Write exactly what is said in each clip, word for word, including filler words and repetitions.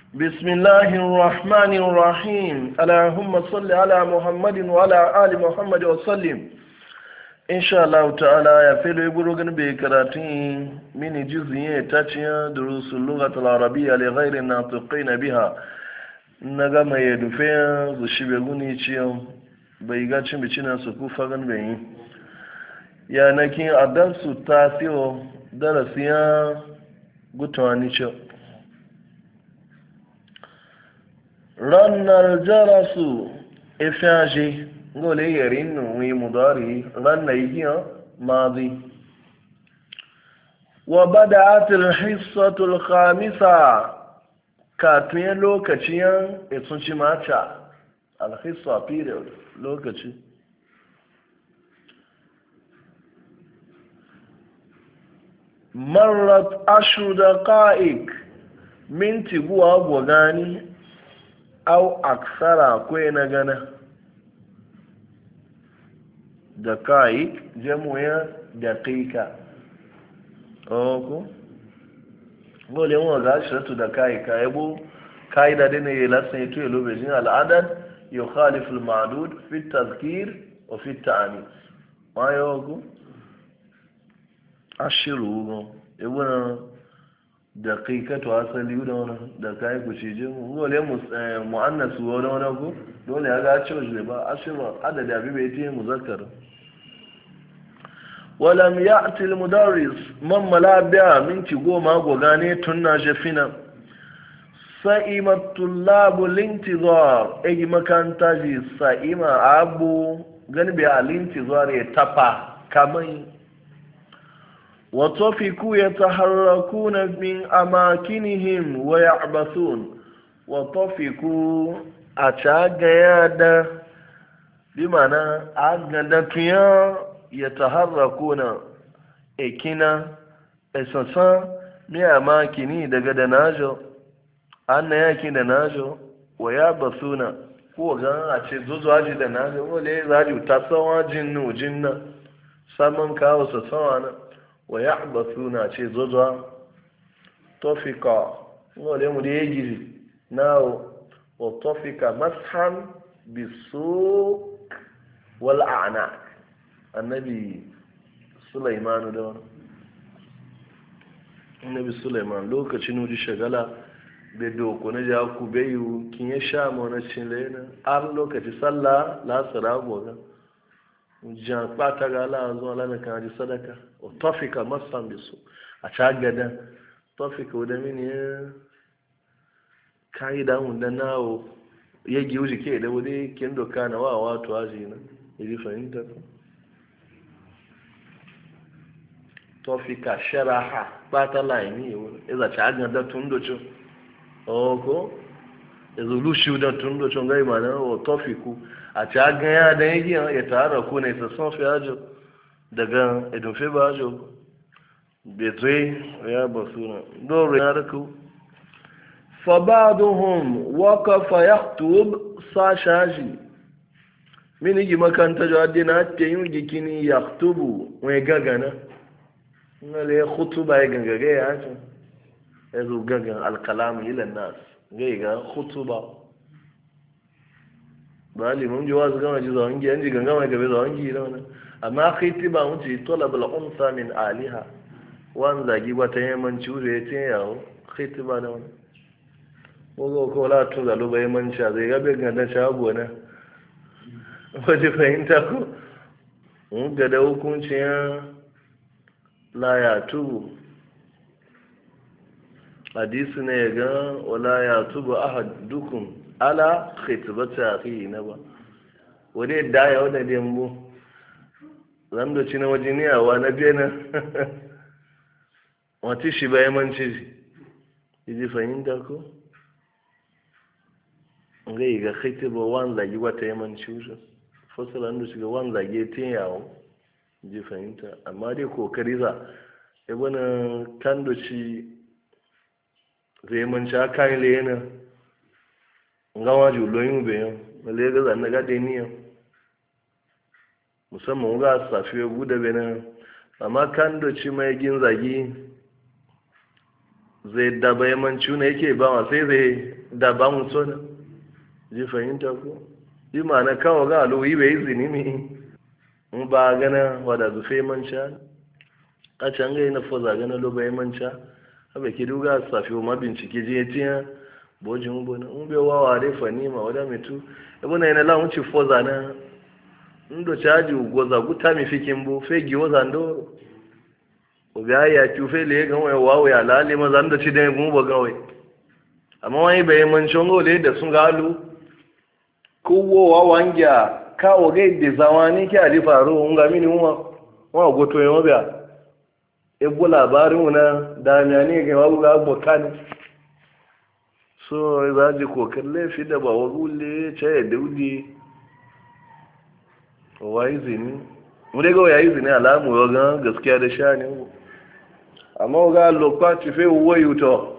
بسم الله الرحمن الرحيم اللهم صل على محمد وعلى آل محمد وسلم إن شاء الله تعالى يا فيلو يقولون بكراتين من جزئية تاتيا دروس اللغة العربية لغير الناطقين بها نغم يدفع زشبغوني تشيو بيغاتشن بچنا سكوفا غن بين يا نكين الدرس التاسع درسيا غتواني تشيو ranar jarasu ifyaji gole yarin nuwi mudari ranar yiya mazi wa bada'atul hissatul khamisa katun lokacin itsun ci mata alhissa period lokaci marrat ashu daqa'iq minti guwa gogani au aksara kwai na gana da kai jamuya da kaika oko gole wọn ga shiratu da kai ka yabo kai da dina yi lasan yato ya lobe jin al'adar yau khaliful ma'adud fi tazkir wa fi ta'ani ma yi oko ashiru yabo na da kai ka to asali da wani da kai ku ci jin dole mu'annasu wani wani ku dole ya ga cewa shi ba ashiru adadi abi bai tiye muzakkar walam ya'ti al-mudarris man malabiya minti goma gogane tunna shafina sa'ima tullabu lintizar egi makanta ji sa'ima abu gani bi al-intizar ya tapa kamai وطفقوا يتحركون من أماكنهم ويعبثون وطفقوا أتاقيادا بمعنى أغدقيا يتحركون إكنا إساسا من أماكني دقد ناجو أنا يكي دناجو ويعبثون هو غان أتي زوزو أجي دناجو ولي زاجو تسوى جنو جنة سامن كاو سسوانا wa ya suna ce zozo tofika wale mu da ya giri na wa tofika mashan bisu wal'ana annabi sulaimanu da wani annabi sulaiman lokacin wuji shagala da doko na ja ku bayu kin ya sha maunacin laina har lokaci sallah lasara goga jan kpata ga ala zuwa lana kan ji sadaka o tofika masan bisu a cagada tofika wadda mini ya kayi damun da nawo ya gi wuce ke da wadda kin doka na wa wato aji na iri fahimta ku tofika sharaha kpata laini ya wuri iza cagada tun docin oko izulu shi da tun docin gai ma na o tofiku a ci agan ya da yake ya tara ku ne sassan fi ajo daga edun fi ba ajo betre ya basuna dore ya raku fa ba'dhum waqafa yaktub sa shaji mini gi makanta jo adina te yin gikini yaktubu we gagana ngale khutuba ya gangaga ya ajo ezu gagan alkalam ila nas gai ga khutuba bali mun ji wasu gama ji zawon giyan ji gangama gabe zawon giyi na wani amma khiti ba mun ci tola bala unsa min aliha wan zagi wata yaman ciwo ya ce yawo khiti ba da wani ko ko la to zalo ba yaman sha zai gabe gandan shago na waje fahimta ko mun ga da hukuncin la ya tubu hadisi ne ga wala ya tubu ahadukum ala khitbata akhi na ba wani da ya wada dembo zan doci na wajiniya wa na biya na wata shi bayan manci ji fahimta ko ngai ga khitba wan zagi wata yamanci wuce fasalan da shiga wan zage tin yawo ji fahimta amma dai kokari za e bana kan doci zai manci aka yi lena ngawa ju loyin be yo le ga zan ga de niyo musamman ga safiye, ya guda bena amma kan do ci mai gin zagi zai daba yamanci na yake ba ma sai zai daba mutu na ji fahimta ko yi ma na kawo ga aloyi bai izini mi in ba gana wada zufe manca a can gai na foza gana lo bai manca abe ki duga safi ma bincike je tiya bojin ubo na un bai wawa dai fani ma wada mitu ebo na yana lamun ci foza na ndo chaji ugoza guta mi fikin bu fe giwoza ndo obi aya ki fe le gan wai wawo ya lale ma zan da ci dai mu ba gawai amma wani bai manca ngo le da sun galu kowowa wangya kawo gai da zamani ke ali faru nga mini wa wa goto yo biya ebo labarin una da nyani ga wabu ga bokani so za ji kokalle fi da ba wagule ce da udi wa izini mu dai ga ya izini alamu yo ga gaskiya da shani amma ga lokaci fe woyu to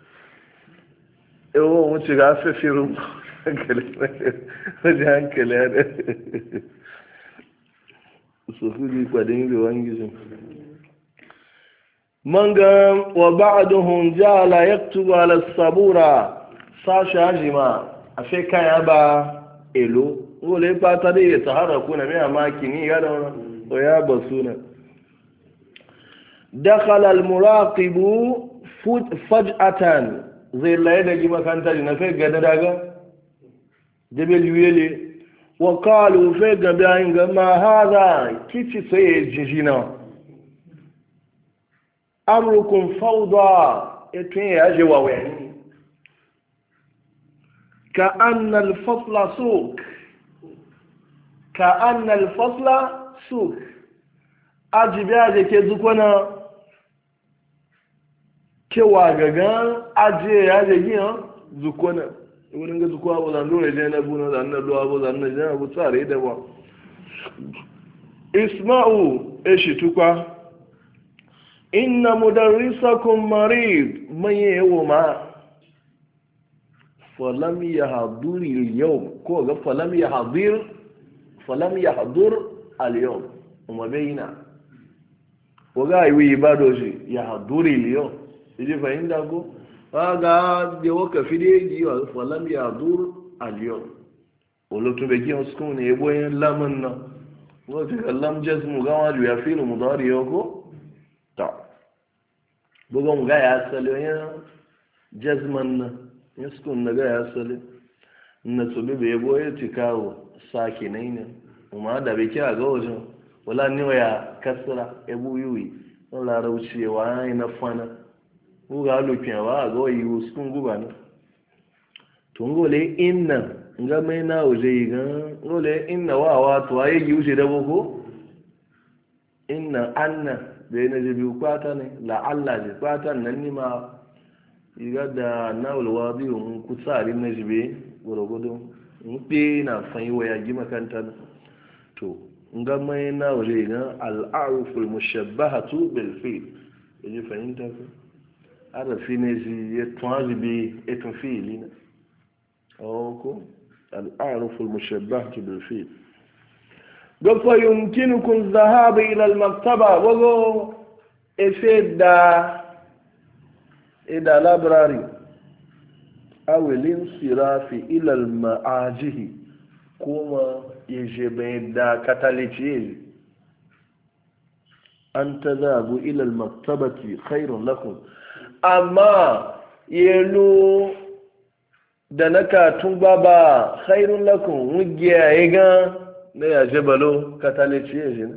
ewo mu ci ga fe firu wajen hankali ya da su fi kwadin yi wangi sun manga wa ba'aduhun jala ya tuba ala sabura sashi hajima a fe kaya ba elo wole fata da ya tahara kuna mai amaki ni ya da wani o ya basu na dakhala al-muraqibu faj'atan zai laye da gima kanta na fe gada daga jabel yele wa qalu fa gabayin ga ma hada kici sai jinjina amrukum fawda etin ya je wa wani ka anna al fasla suq ka anna al fasla suq ajibiya je ke zukona kewa gagan aje ya je yin zukona wurin ga zuwa abu zan dole je na buna zan na do abu zan na je abu tsare da ba isma'u eshi tukwa inna mudarrisakum marid man yawma falam yahduri al-yawm ko ga falam yahdir falam yahdur al-yawm kuma bayina waga yi ibado shi yahduri al-yawm idi fahimta ko aga de waka fide ji wa falam ya dur aliyo olo to be ki oskun ne ebo yen laman na wo ti lam jazmu ga wa ya filu mudari yoko ta bugo mu ga ya salo yen jazman na yaskun na ga ya salo na so be ebo ye tikawo saki ne kuma da be ki ga wajen wala ni ya kasra ebu yuyi wala raucewa ina fana ga lokacin ba ga wayi sun guba ne to ngole inna nga mai na waje ga ngole inna wa wa to ayi yi wuce da boko inna anna da na je biyu kwata ne la Allah je kwata nan ni ma iga da nawul wadi un kutsari na jibe gorogodo in pe na fanyi waya gi makanta to nga mai na waje ga al-a'ruful mushabbahatu bil fi'l yaji fahimta ko arafi ne shi ya tuwazi bi etun fi'ili na ko al'aruful mushabbah bil fi'il gafa yumkinukum dhahab ila al maktaba wago efeda ida library awilin sirafi ila al ma'ajihi kuma yaje bai da katalici an tadhabu ila al maktabati khairun lakum amma yelo da na katun baba khairun lakum wugiya ya ga na ya jebalo katalici ya jina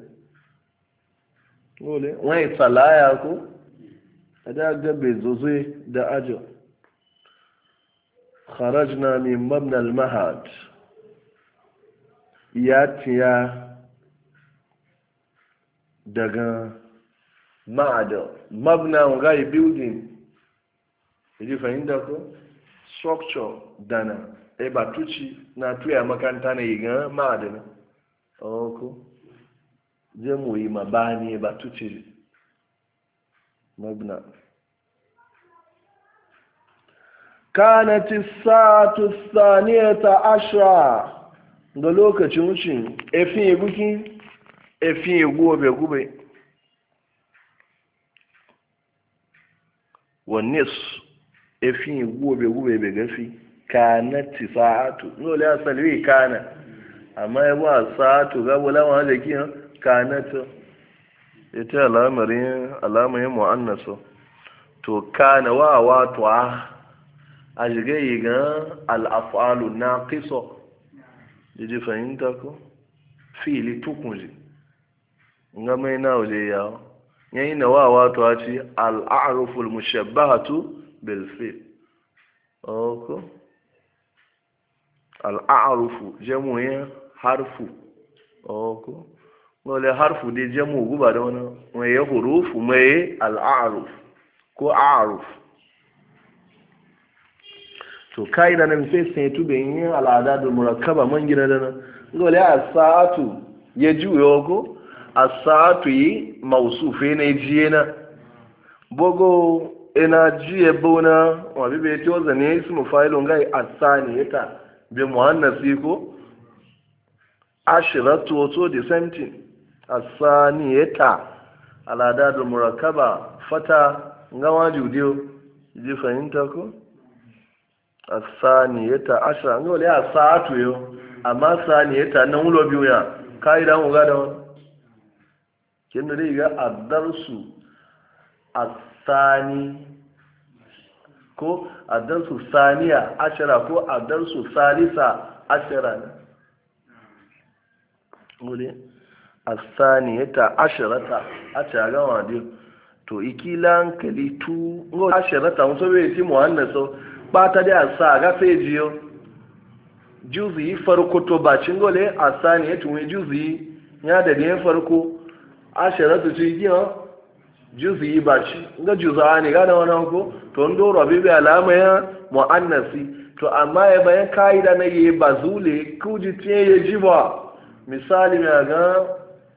wole wani tsalaya ko a da gabe zozo da ajo kharajna min mabna al-mahad ya tiya daga ma'ada mabna ngai building idi fahimta ko structure dana e batuci na tuya makanta ne ga ma'ada na oko je mu yi mabani e batuci mabna kanat as-sa'atu ath-thaniyata ashra ga lokacin wucin efin eguki efin egobe gube wanne su efi gobe gobe bai gafi kana ti sa'atu nole asali kana amma ya ba sa'atu ga wala ma da kiyan kana to ita alamarin alamarin mu'annaso to kana wa wa to a ajige ga al-af'alu naqisa yaji fahimta ko fi'li tukunji ngama ina wale yawo yayin da wa wa to a ci al-a'rufu al-mushabbahatu bil fi'l oko al-a'rufu jamu harfu oko wale harfu dai jamu guba da wani mai ya hurufu mai al-a'ruf ko a'ruf to kai da nan sai sai tube yin al'ada da murakkaba man gina da nan wale as-sa'atu ya juyo ko as-sa'atu yi mausufe ne jiye na bogo ina jiye bona wa bibe to zane ismu fa'ilun gai as-saniyata bi muannasi ko ashiratu to the same thing as-saniyata al'ada da murakkaba fata ngawa judiyo ji fahimta ko as-saniyata ashra ngole as-saatu yo amma saniyata nan wulo biyu ya kai da mu ga da wani kin da riga ad-darsu as-sani ko ad-darsu saniya ashra ko ad-darsu salisa ashra ngole as-saniyata ashrata a ta ga wadi to ikilan kalitu ngo ashrata mun so be ti muannaso ba ta da asa ga sai jiyo juzi farko to ba cingole asaniyatu we juzi ya da ne farko ashratu ci giyo juzi ba ci ga juzani ga da wannan ko to ndoro bibi alama ya muannasi to amma ya bayan kaida na yi bazule kuji tiye ya jiba misali mai ga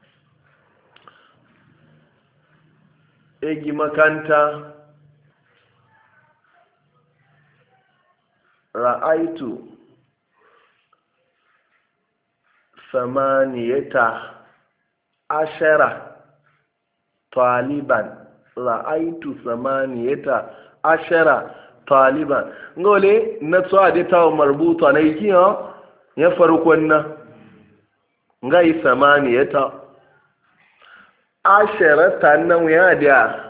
egi makanta ra'aitu samaniyata ashara taliban ra'aitu samaniyata ashara taliban ngole na tsawa da tawo marbuta na yi ya farkon na ngai samaniyata ashara ta nan wuya da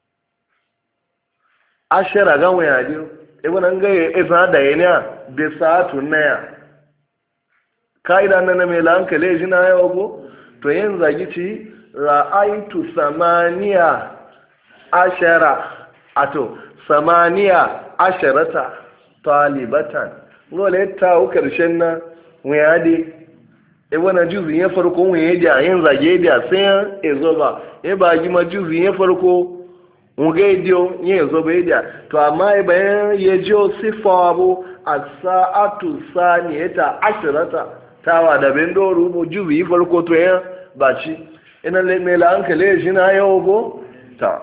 ashara ga wuya da ibn an ga isa da yana da sa'atu naya kaida nan na mai lankale jina ya ogo to yin zagi ci ra'aitu samaniya ashara ato samaniya asharata talibatan ngole ta u karshen na wuya da e wana juzin ya farko wuya da yin zage da sai ezo ba e ba ji ma juzin ya farko muge dio nye zo be dia to amma e bayan ye jo sifa abu as-sa'atu saniyata ashrata tawa da bendo rubu jubi farko to ya baci ina le me la hankale shi na yau go ta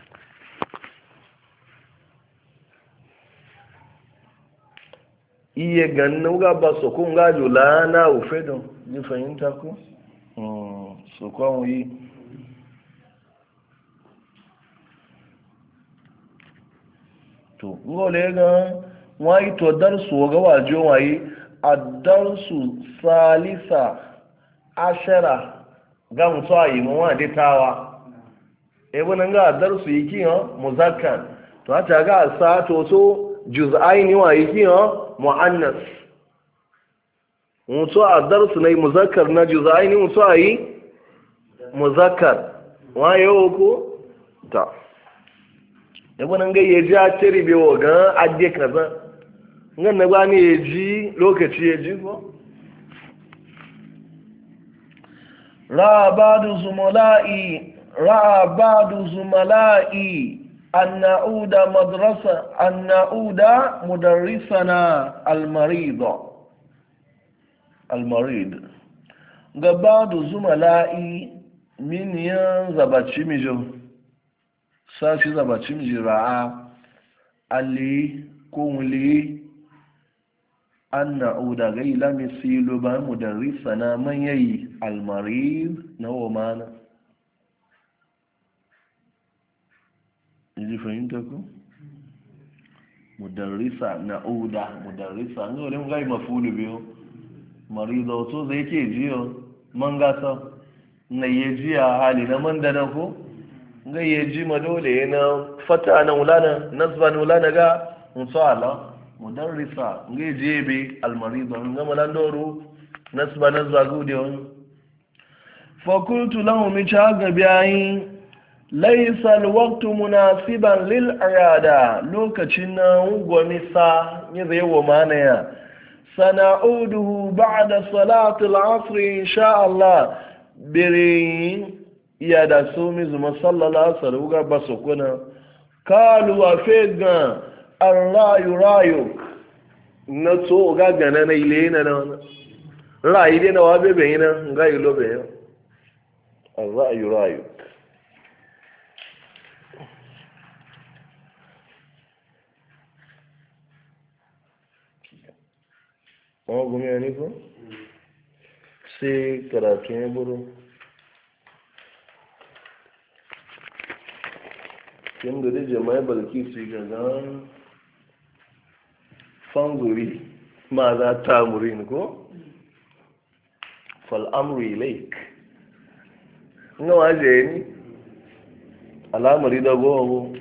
iye ganna ga ba so kun ga jula na ufedo ni fahimta ko mm so kwa yi to ngole ga wai to darsu ga wajo wai ad-darsu salisa ashara ga mutsayi mu wa ditawa e wannan ga darsu yiki ha muzakkar to ta ga sa to so juz'aini wa yiki ha muannas mutu ad-darsu ne muzakkar na juz'aini mutsayi muzakkar wa yau ko ta yabo nan gai ya ji a cire bewa ga adde kaza ngan na bani ya ji lokaci ya ji ko ra ba'du zumala'i ra ba'du zumala'i an na'uda madrasa an na'uda mudarrisana al-marid al-marid ga ba'du zumala'i min yan zabaci mijo sashi zabacin jira'a alli kunli an na'uda gai lami silo ba mu da risa na manyayi almarib na womana ji fahimta ku? mudarrisa na'uda mudarrisa ngo le ngai mafulu biyo marido to zai ke jiyo man gasa na yeji a hali na man da na ko ngai yeji ma dole na fata na ulana nasba na ulana ga musala mudarrisa ngai jebe al marido ngama landoru nasba nasba gudiyo fa qultu lahu mi chaga biyayin laisa alwaqtu munasiban lil ayada lokacin nan gwamisa ya zai wa manaya sana'uduhu ba'da salati al-asr insha Allah birin ya da so mi zuma sallallahu alaihi wasallam ba su kuna kalu wa fega ar-rayu rayuk na to ga gana na ile na na rayi dai na wa bebe ina ga ilo be ar-rayu rayuk wọn gumi ya niko sai karatun ya buru kin da jama'a balki su gaga fanguri ma za ta murin ko fal'amri lake ina waje ni alamari da gogo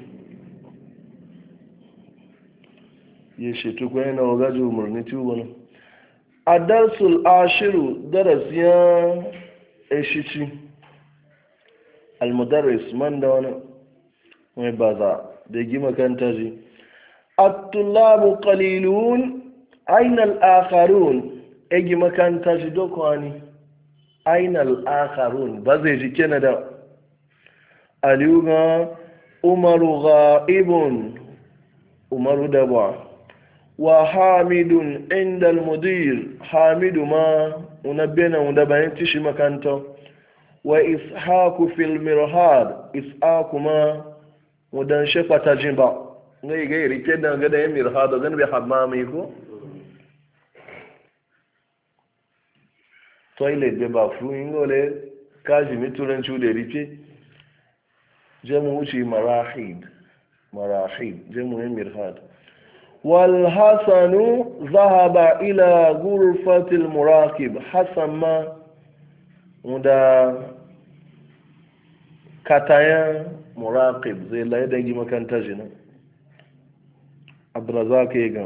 ya shetu kwaye na wagaji umarni tubonin adarsul ashiru darasiyan eshici almudarris man da wani mai baza da gima kanta ji at-tullabu qalilun aina al-akharun e gima kanta ji dokwani aina al-akharun ba zai ji kena da aliyuga umaru ghaibun umaru da ba wa hamidun inda al-mudir hamidu ma unabbena undabayin tishi makanta wa ishaku fil mirhad ishaku ma udan shefata jimba ngai gai rike da ga da yin mirhad zan bi hammami ko toilet be ba fu ingole kaji mituran chule rike jamu uchi marahid marahid jamu yin mirhad والحسن ذهب إلى غرفة المراقب حسن ما ودا كتايا مراقب زي لا يدنجي مكان تجنا عبد الرزاق يقام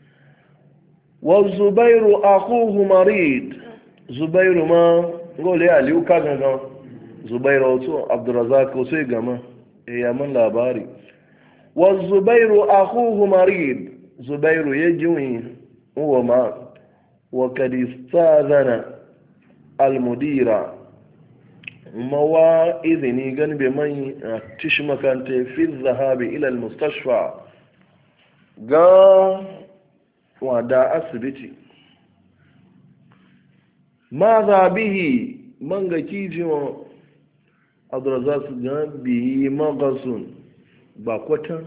والزبير أخوه مريض زبير ما نقول يا ليو كاغا زبير أوتو عبد الرزاق أوتو يقام يا من لا باري والزبير أخوه مريض zubairu ya jiwi uwa ma wa kadistazana almudira mawa izini gani bai mai a tishi makanta fi zahabi ila almustashfa ga wada asibiti ma za bihi man ga kijiwa abdurazak ga bihi magasun ba kwatan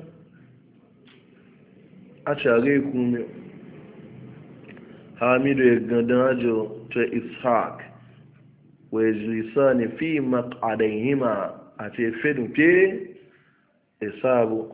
a care kuma hamidu ya gadon ajo ta ishaq wai lisani fi maƙadaihima a ce fedin ke isabu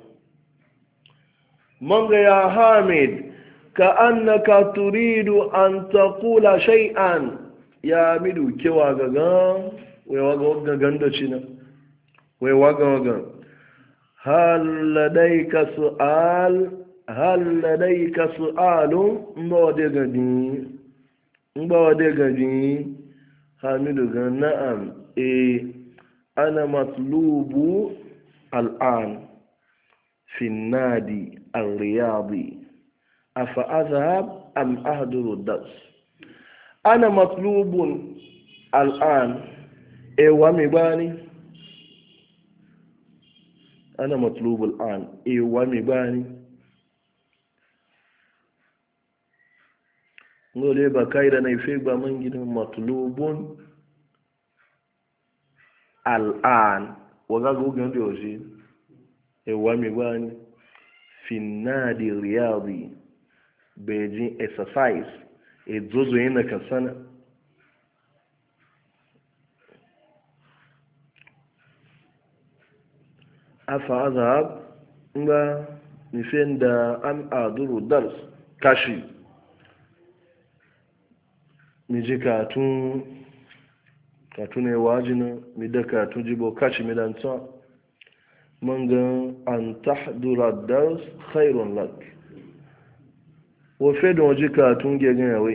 manga ya hamid ka annaka turidu an taqula shay'an ya hamidu kewa gaga wai waga waga gandoci na wai waga waga hal ladaika su'al hal ladaika su'alun mbawade gadi mbawade gadi hamidu ga na'am e ana matlubu al'an fi nadi al-riyadi afa azhab am ahduru dars ana matlubun al'an e wa mi bani ana matlubu al'an e wa mi bani ngole ba kaida na ife ba man gidan matlubun al'an waga gugan da yoshi e wa mi bani fi nadi riyadi beijing exercise e zozo yana kasana afa azhab nga nufin da an aduru dars kashi mi ji katun katun ne wajina mi da katun jibo kashi mi dan tsa man ga an tahdura dars khairun lak wa fe don ji katun gegen yawe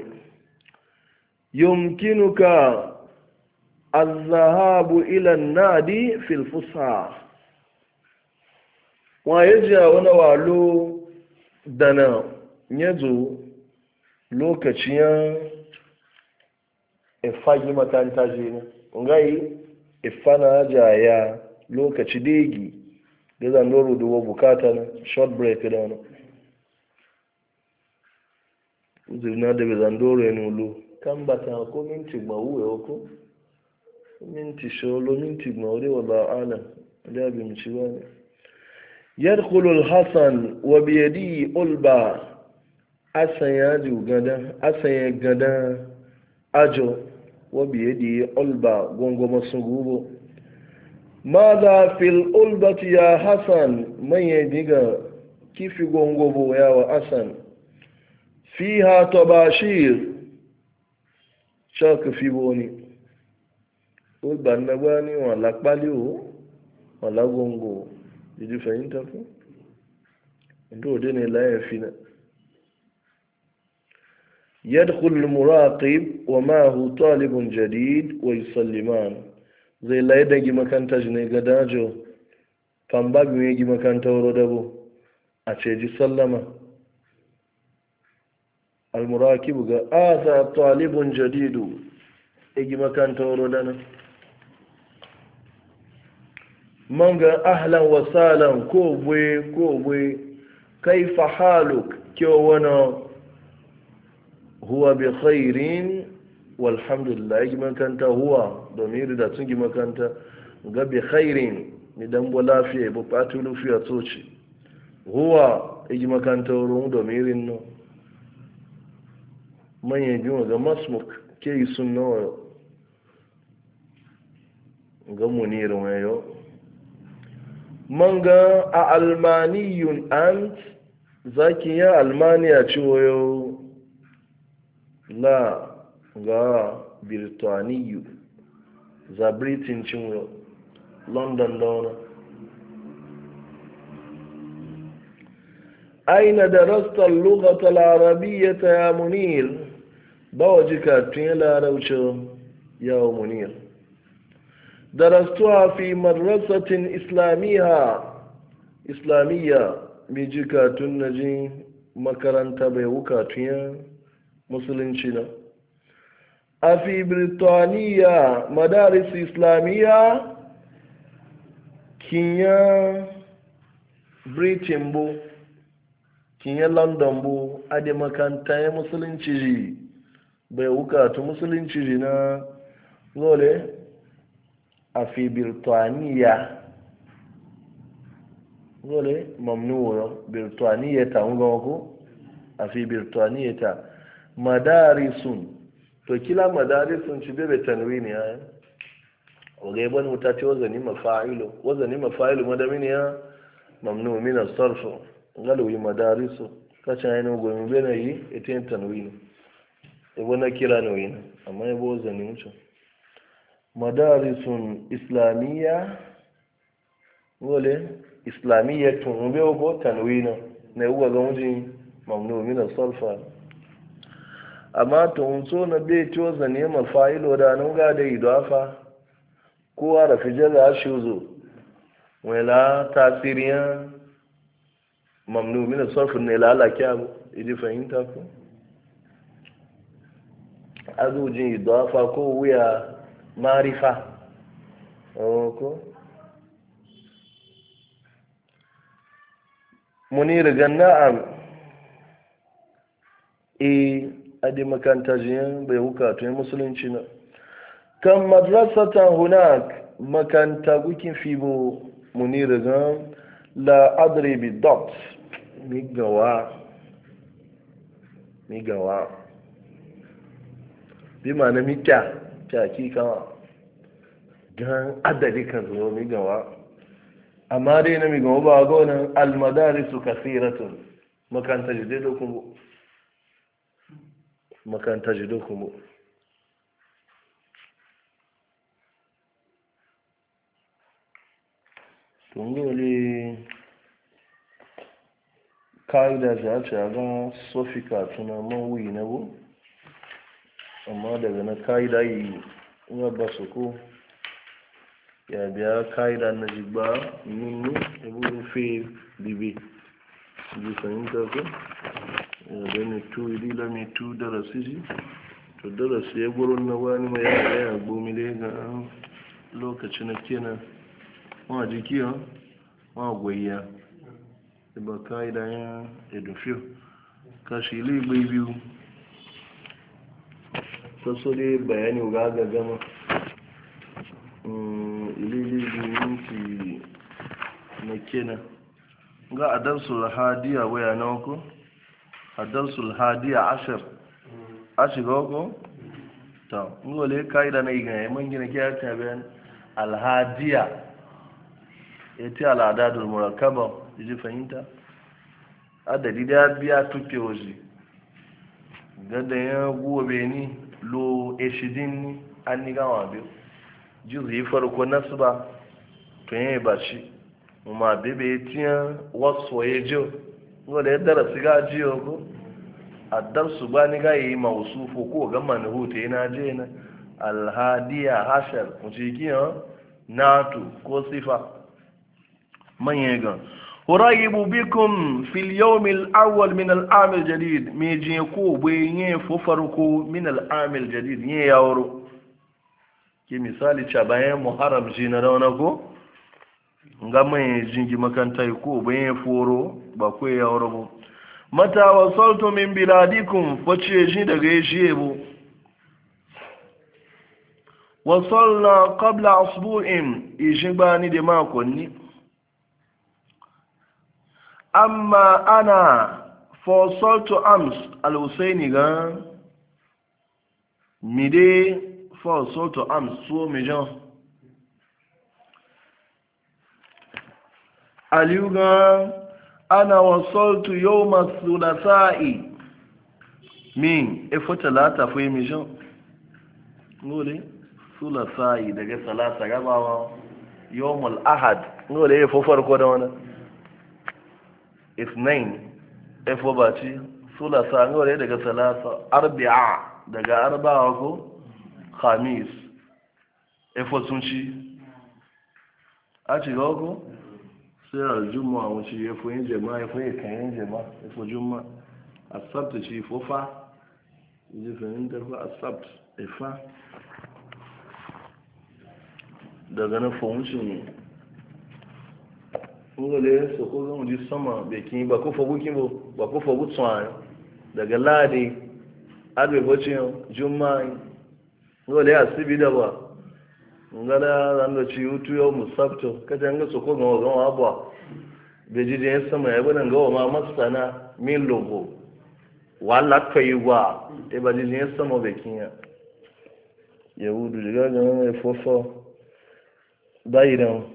yumkinuka الذهاب إلى النادي في الفسحة ويجي وانا والو دنا نيزو لوكاشيان efagi makanta je ne ngai ifana jaya lokaci degi da zan doro duwo bukata na short break da wani zirna da zan doro ya nulu kan bata ko minti gbawu ko minti sholo minti gbaure wala alam da bi mu ci wani yadkhulu al-hasan wa bi yadihi ulba asan ya ju gada asan ya gada ajo wa bi yadihi ulba gongo masugubo madha fil ulbati ya hasan man yadiga kifi gongo bo ya wa asan fiha tabashir shak fi boni ulba na bani wala pali o wala gongo did fahimta ko ndo de ne la yafina يدخل المراقب ومعه طالب جديد ويسلمان زي لا يدنجي مكان تجني غداجو فامباب يجي مكان تورو دبو اتشي سلما المراقب قال هذا طالب جديد يجي مكان تورو دنا manga ahlan wa salan ko bwe ko bwe kaifa haluk kyo wana huwa bi khairin walhamdulillah yi makanta huwa domin da tun gi makanta ga bi khairin ni dan bo lafiya bo patu lafiya toci huwa yi makanta wurin domin no manye ji ga masmuk ke yi sunna ga munirin wayo manga a almaniyun ant zaki ya almaniya ciwoyo la ga birtaniyu za britain ciwoyo london dauna aina darasta al-lughata al-arabiyyata ya munir bawajika tun larauci ya munir درستها في مدرسة إسلامية إسلامية ميجيكا تنجي مكران تبيوكا تيا مسلم شنا أفي بريطانيا مدارس إسلامية كينيا بريتين بو كينيا لندن بو أدي مكان تايا مسلم شجي بيوكا تو مسلم شجينا لولي a fi birtaniya gole mamnuwa birtaniya ta unga ko a fi birtaniya ta madarisun to kila madarisun ci bebe tanwini ya oga ibn mutati wazani mafa'ilu wazani mafa'ilu madamini ya mamnu min as-sarf ngalo yi madarisu kacha yana go mi bena yi etin tanwini ibn kira no yin amma yabo wazani mucho madarisun islamiyya wale islamiyya tun ube ko tanwina na uwa ga mujin mamnu min as-sarfa amma tun so na be to zane mafa'ilo da nan ga da idafa ko ara fijar ashuzo wala tasiriyan mamnu min as-sarf ne la la kyabu idi fahimta ko azujin idafa ko wuya marifa ko munir ganna'am e adi makanta jiyan bai hukatu ya musulunci na kan madrasata hunak makanta gukin fibo munir gan la adri bi dot migawa migawa bi ma na mikya. ta hakika gan adadi kan zo mi gawa. amma dai na mi gama ba ga wani almadarisu kasiratun makanta jide dokumu makanta jide dokumu tungole ka'ida shi a ce a ga sofika tuna mawuyi na bu amma daga na ka'ida yi ya ba su ko ya biya ka'ida na jigba nínú ebu rufe bibi ji fahimta ko ya gani tu idi lami tu darasi ji to darasi ya gurin na wani mai yana ya gomi da ga lokaci na kenan ma jiki ha ma gwayya ba ka'ida ya edufiyo kashi ligbai biyu ta so dai bayani ga gagama ilili minti na kenan ga adarsul hadiya waya na uku adarsul hadiya ashir ashiga uku ta ngole ka'ida na igana man gina kiyar ta bayan alhadiya yace al'adadul murakkaba ji fahimta adadi da biya tuke waje gada ya gobe ni lo eshidin ni an ni gawa biyu juzi farko nasu ba to yi ba shi ma bebe tiya wasu waye jiyo wadda ya dara su ga jiyo ko a darsu ba ni ga yi mausufu ko ga manhuta yana je na alhadiya hashar kuce kiyan natu ko sifa manyan gan hurayibu bikum fil yawmil awwal min al amil jadid me je ko bayin fo farko min al amil jadid ne yawro ki misali cha bayan muharram ji na rauna ko nga mai jingi makanta ko bayin foro ba ko yawro bo mata wasaltu min biladikum face ji daga yeshe bo wasalna qabla asbu'in ijibani de makonni amma ana fosaltu ams al-husaini ga mide fosaltu ams so mijan aliyu ga ana wasaltu yawma thulatha'i min efo talata fo mijan ngole thulatha'i daga talata gabawa yawmul ahad ngole efo farko da wannan اثنين افو باتي ثلاثة نقول daga ثلاثة أربعة daga أربعة ko خميس افو sunci a ci ga ko sai aljumma wuce افو yin jama'a افو yin kan jama'a افo jumma asabt ci fofa ji fahimtar ko asabt ifa daga na fahimcin ngole so ko zan ji sama be kin ba ko fogu kin bo ba ko fogu tsan daga ladi arbe bocin jummai ngole asibi da ba ngala ran da ci utu yo musabto kaje nga so ko ga ga abwa be ji je sama ya bana ga ma masana min logo wala kai wa e ba ji je sama be kin ya yahudu daga ga fofo dairan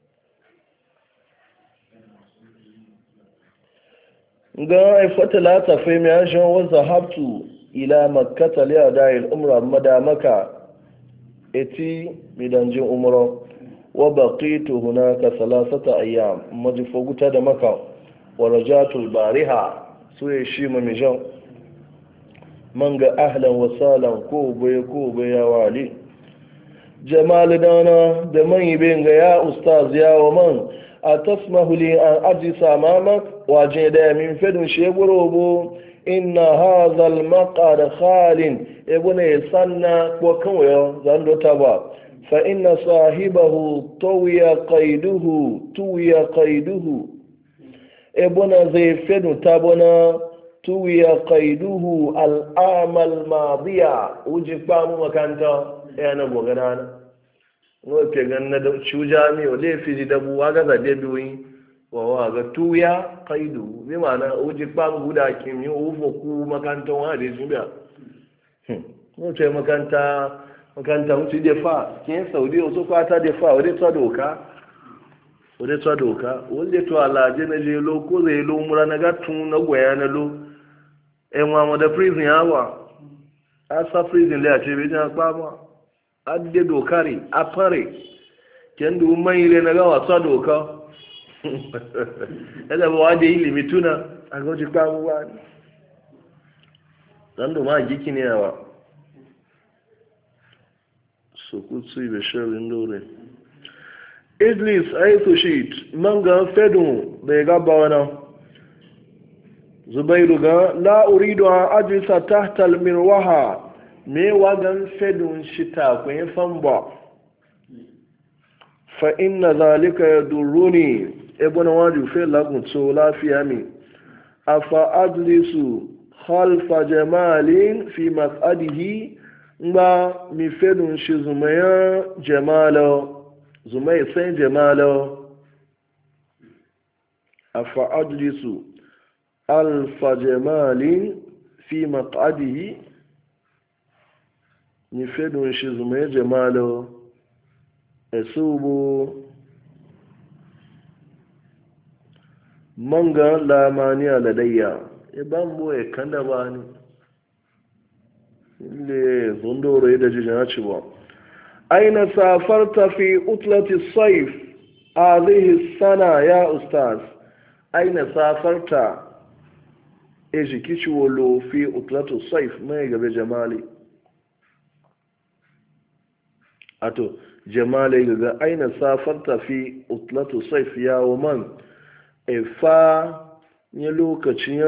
ga ifata la ta fe mi ajan wa zahabtu ila makkah li adai al-umra madamaka eti midanjin umra wa baqitu hunaka thalathata ayyam majfuguta da maka wa rajatu al-bariha suye shi mamijan manga ahlan wa salan ko bai ko bai ya wali jamal dana da man yiben ga ya ustaz ya wa man atasmahu li an ajisa amamak waje da min fedun sheburobo inna hadha al-maqad khalin ibn sanna ko kanwayo zando taba fa inna sahibahu tawiya qaiduhu tuwiya qaiduhu ibn zai fedun tabona tuwiya qaiduhu al-amal madiya ujiba mu makanta yana gogana no ke ganna da chujami o le fi da buwa ga zade duyi wa ga tuya qaidu bi mana uji pam guda kimi ufo ku makanta wa de zumbiya no ce makanta makanta mutu de fa kin saudi o so kwata de fa o de to doka wadda ta doka wadda to alaje na je lo ko zai lo mura na gatun na gwaya na lo enwa mo da prison yawa asa prison le a ce bai jan kpama adde dokari a fare kendo mai ile na ga wasa doka ẹ̀dẹ̀ bọ̀ wá dé ilimi tuna agọ́jú kpama wá ní dan do ma giki ne yawa so kutsu ibe shirin dore idlis aitu shit manga fedun bai gaba wana zubairu ga la uridu an ajlisa tahta almirwaha me wagan fedun shita kun famba fa inna zalika yadurruni ibn waju fe lagun so lafiya mi afa ajlisu khalfa jamalin fi mas'adihi ngba mi fedun shi zumaya jamalo zumai sai jamalo afa ajlisu alfa jamalin fi maq'adihi ni fedun shi zumai jamalo esubu manga lamaniya ladayya iban boye kanda bani ile zondoro da jijina ci ba aina safarta fi utlati sayf hadhihi sana ya ustaz aina safarta eji kici wolo fi utlati sayf mai gabe jamali ato jamali ga aina safarta fi utlati sayf ya woman efa ne lokacin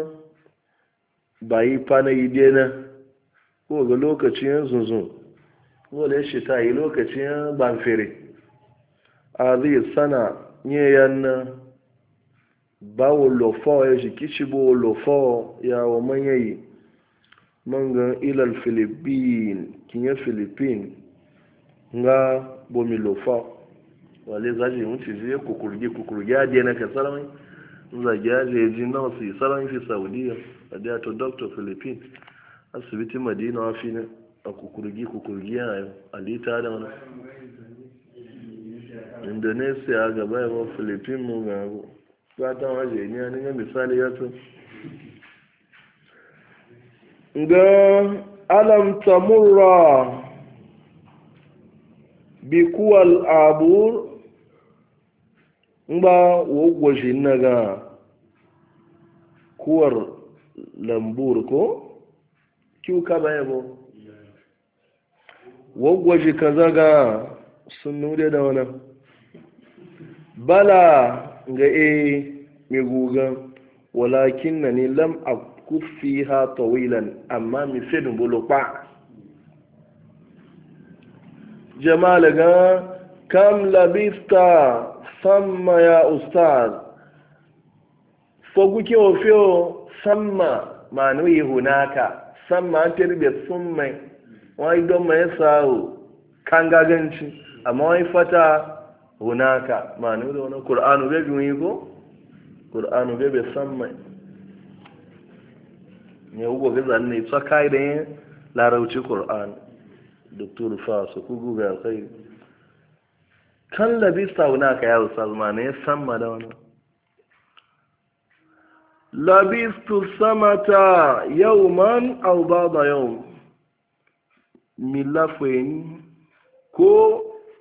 bayi fana idena ko ga lokacin zunzun wale shi ta yi lokacin banfere a zai sana yayan bawo lofo ya shi kici bo lofo ya wa manyayi mangan ilal filipin kinye filipin nga bomi lofo wale zaji wuce zai kukurgi kukurgi a dina ka sarawai zagi ya je ji na wasu sarawai fi saudiya a da to doctor filipin asibitin madina wafi ne a kukurgi kukurgi a yau alita da wani indonesia gaba yawa filipin mu ga abu fatan waje ne a nuna misali ya to ga alam tamurra bi kuwal abur ngba wogwaji naga kuwar lambur ko kiw ka baya bo wogwaji kaza ga sun nude da wannan bala ga e mi guga walakin nani lam akut fiha tawilan amma mi fedun bolo pa jamal ga kam labista samma ya ustaz fogu ke ofio samma manu yi hunaka samma an tirbe summai wai don mai sawo kan gaganci amma wai fata hunaka manu da wani qur'anu be biyu ko qur'anu be be samma ne ugo ga zanne tsakai da larauci qur'an doktor faso kugu ga sai kan labista hunaka ya salman ya samma da wani labistu samata yawman aw ba'da yawm milafeni ko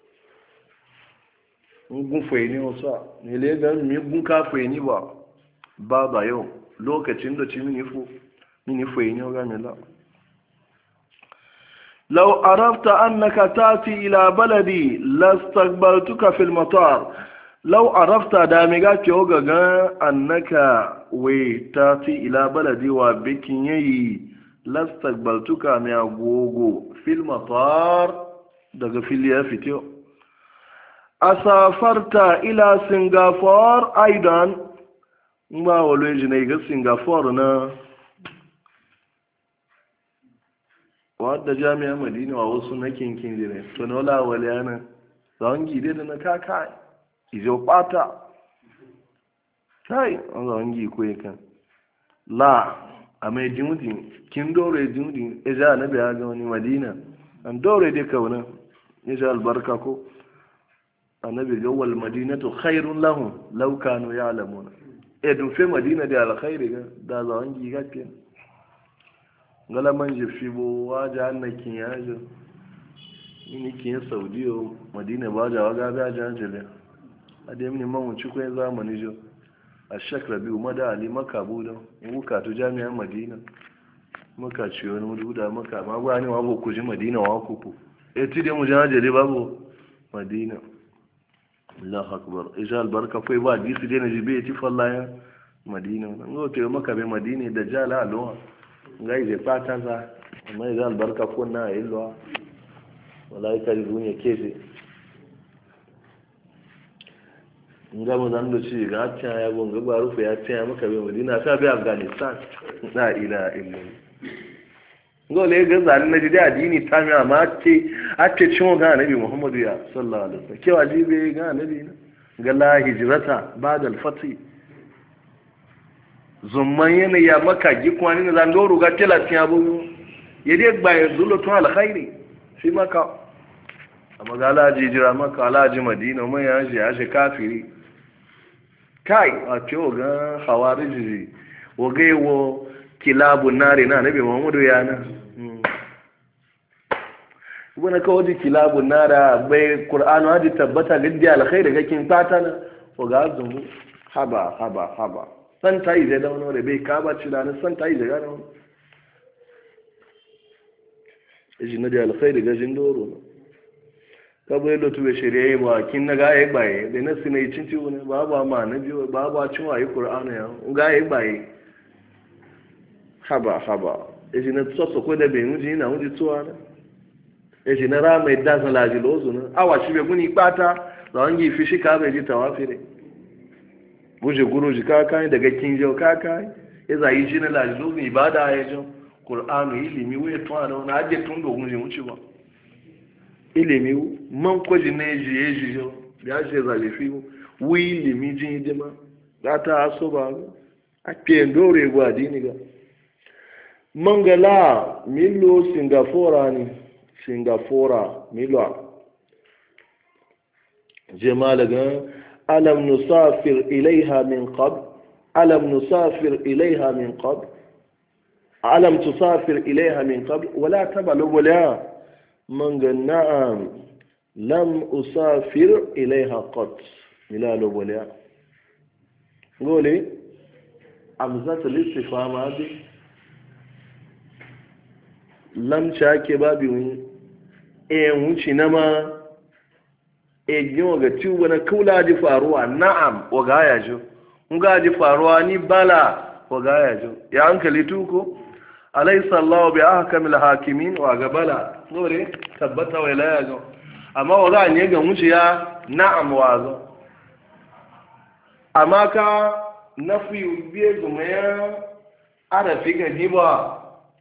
ngun feni osa ne le ga mi gun ka feni ba ba'da yawm lokacin da ci mini fu mini feni ga mila لو عرفت أنك تأتي إلى بلدي لاستقبلتك في المطار لو عرفت دامغاك يوغا أنك وتأتي إلى بلدي وبكيني لاستقبلتك ميغوغو في المطار دغ في اليافتيو أسافرت إلى سنغافور أيضا ما ولوجي نيغا سنغافور نا wadda jami'a madina wa wasu na kinkin jire to na wala wale yana zawon gide da na kaka izo kwata kai an zawon gi ko kan la a mai jimudin kin dore jimudin e ja na biya ga wani madina an dore dai kauna ya ja albarka ko annabi ga wal madinatu khairun lahum law kanu ya'lamuna e dun fe madina da alkhairi ga da zawan gi gaske ngala man je fi bo waja annakin yajo ni kin saudiyo madina ba ja waga ga janjele ade mini man wuci ko zamani jo a shakra bi umada ali makabu da wuka to jami'an madina maka ci wani mudu da maka ma ba ni wa bo ku ji madina wa kuku e ti de mu janjele babu madina Allah akbar ijal barka kai ba disi dai na jibe ti fallaya madina ngo te maka be madina da jala aloha ngai je pata za amma ijal barka ko na ilwa wallahi kari dunya keze nga mu zan do ci ga ta ya gonga ba rufe ya ta maka be madina ta be afghanistan la ilaha illa ngo le ga zan na jide addini ta mi amma ce ake cin ga annabi muhammadu ya sallallahu alaihi wasallam kewa jibe ga annabi na ga la hijrata ba'da al-fath zumman yana ya maka gi kwani na zan doro ga talatin abu yade gba yanzu lo tun alkhairi shi maka amma ga la hijra maka la ji madina mai ya ji ya shi kafiri kai a ce ga hawariji wo ga wo kilabun nari na annabi muhammadu ya na wani kawo ji kilabun nara bai ƙur'anu haji tabbata liddi alkhairi ga kin fata na ko ga zumu haba haba haba san ta yi da wani bai ka ba ci da san ta yi da gane wani ji na da alkhairi ga jin doro na ka bai lotu bai shirya yi ba kin na ga ya baye da na sina yi cin ciwo ne ba ba ma na biyo ba ba cin wa yi ƙur'anu ya ga ya baye haba haba ji na tsotso ko da bai muji na muji tuwa na eji na rama idan san laji lozu na awa shi be guni pata da wangi fishi ka be ji tawafire buje guru ji ka kai daga kinjo ka kai e za yi shi na laji lozu ibada ya jo qur'anu ilimi we to ana na aje tun do gunje muci ba ilimi man ko ji ne ji e ji jo ya je za le fi wi ilimi ji de ma da ta aso ba a ke ndore gwa dini ga mangala milo singapore ni singapore milwa jema daga alam nusafir ilaiha min qabl alam nusafir ilaiha min qabl alam tusafir ilaiha min qabl wala tabalu wala man na'am lam usafir ilaiha qat milalo wala ngole amzat al-istifham hadi lam chake babi e wuce na ma e gina ga tuba na kula ji faruwa na'am wa ga ya jo nga ji faruwa ni bala wa ga ya jo ya hankali tuko alaysa allah bi ahkamil hakimin wa ga bala dore tabbata wa la ya jo amma wa ga ne ga wuce ya na'am wa zo amma ka nafi biye gumaya arafi ga diba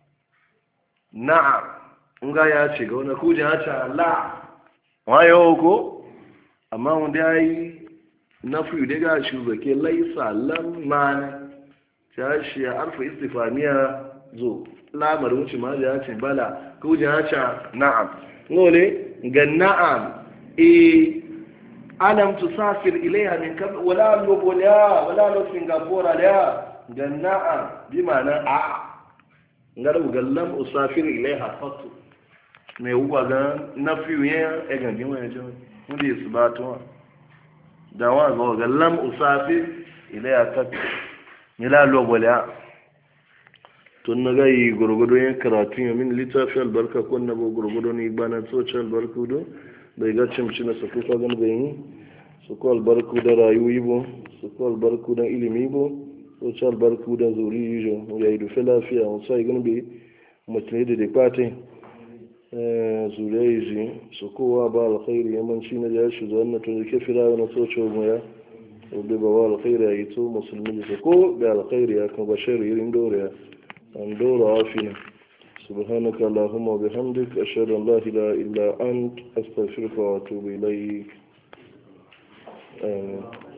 na'am nga ya ce ga wani kujin haca la wayo ko amma wanda ya yi na fiye daga shi zake laisa lamana ta shi ya arfa istifamiya zo lamar wuce ma da ya ce bala kujin haca na'am ngole ga na'am e alam tusafir ilaiha min kabla wala lobola wala lo singapore la ga na'am bi ma'ana a ngara gallam usafir ilaiha fatu mai wuwa ga nafiyu ya egagin wani jan wanda ya su ba tuwa da wa ga gallam usafir ilaiha fatu nila lobala tun na gayi gurgudu yin karatun yamin littafi albarka ko na bo gurgudu ne bana tsoci albarku do bai ga cimci na saku fagen bai yi su ko albarku da rayuwa bo su ko albarku da ilimi bo tsoci albarku da zuri yi jo ya yi dufe lafiya wasu yi gani bai mutum da da kwatin zuri yi ji su kowa ba alkhairi yamanci na ya shi zuwa na tun da ke fira wani tsoci wa ya bai ba wa alkhairi ya yi to musulmi da su ko bai alkhairi ya kan bashir irin dore ya an dora wafina سبحانك اللهم وبحمدك أشهد أن لا إله إلا أنت أستغفرك وأتوب إليك آمين